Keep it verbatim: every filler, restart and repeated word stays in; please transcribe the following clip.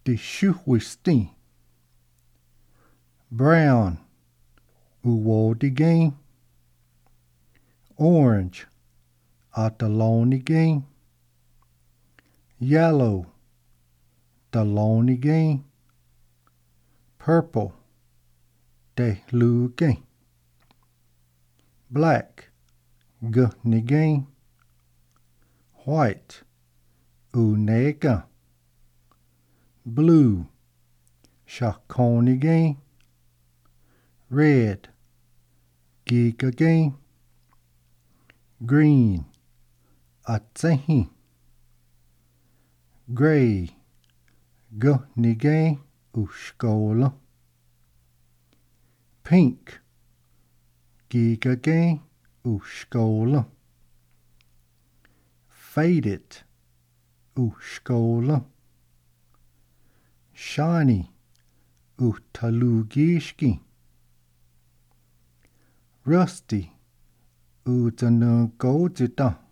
de shuwistin. Brown, uwo de game. Orange, ataloni game. Yellow, taloni game. Purple, de lu game. Black, gunni game. White, unega. Blue, shakoni game. Red, giga game. Green, atsehi. Gray, gunni game. Ushkola. Pink, giga game. Ushkola. Faded, ushkola. Shiny, utalugishki. Rusty, utanugojita.